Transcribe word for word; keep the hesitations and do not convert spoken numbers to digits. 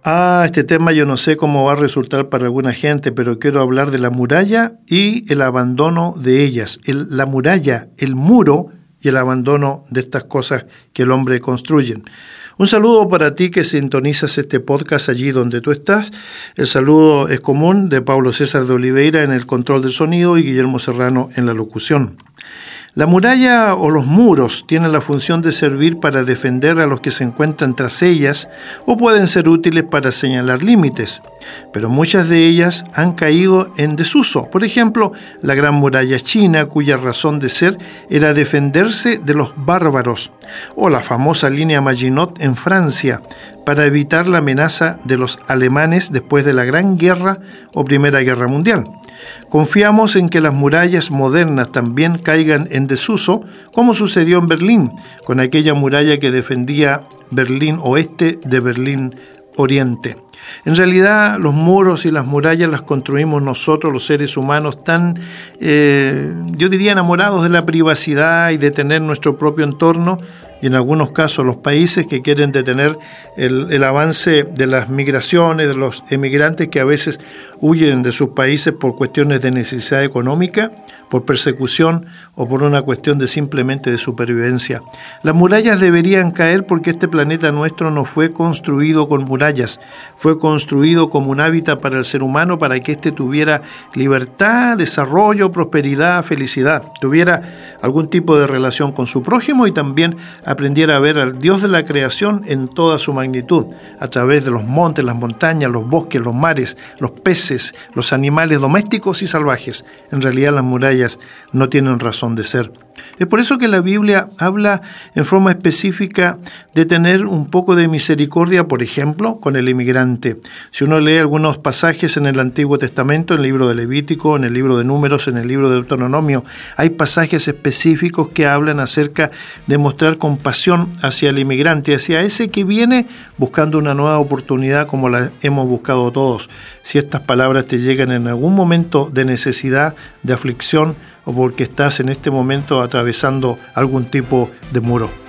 Ah, este tema yo no sé cómo va a resultar para alguna gente, pero quiero hablar de la muralla y el abandono de ellas. El, la muralla, el muro y el abandono de estas cosas que el hombre construye. Un saludo para ti que sintonizas este podcast allí donde tú estás. El saludo es común de Paulo César de Oliveira en el control del sonido y Guillermo Serrano en la locución. La muralla o los muros tienen la función de servir para defender a los que se encuentran tras ellas o pueden ser útiles para señalar límites, pero muchas de ellas han caído en desuso. Por ejemplo, la Gran Muralla China, cuya razón de ser era defenderse de los bárbaros, o la famosa línea Maginot en Francia, para evitar la amenaza de los alemanes después de la Gran Guerra o Primera Guerra Mundial. Confiamos en que las murallas modernas también caigan en desuso, como sucedió en Berlín, con aquella muralla que defendía Berlín Oeste de Berlín Oriente. En realidad, los muros y las murallas las construimos nosotros, los seres humanos, tan, eh, yo diría, enamorados de la privacidad y de tener nuestro propio entorno, y en algunos casos los países que quieren detener el, el avance de las migraciones, de los emigrantes que a veces huyen de sus países por cuestiones de necesidad económica, por persecución o por una cuestión de simplemente de supervivencia. Las murallas deberían caer porque este planeta nuestro no fue construido con murallas, fue construido como un hábitat para el ser humano para que éste tuviera libertad, desarrollo, prosperidad, felicidad, tuviera algún tipo de relación con su prójimo y también aprendiera a ver al Dios de la creación en toda su magnitud, a través de los montes, las montañas, los bosques, los mares, los peces, los animales domésticos y salvajes. En realidad las murallas no tienen razón de ser. Es por eso que la Biblia habla en forma específica de tener un poco de misericordia, por ejemplo, con el inmigrante. Si uno lee algunos pasajes en el Antiguo Testamento, en el libro de Levítico, en el libro de Números, en el libro de Deuteronomio, hay pasajes específicos que hablan acerca de mostrar compasión hacia el inmigrante, hacia ese que viene buscando una nueva oportunidad como la hemos buscado todos. Si estas palabras te llegan en algún momento de necesidad, de aflicción, o porque estás en este momento atravesando algún tipo de muro.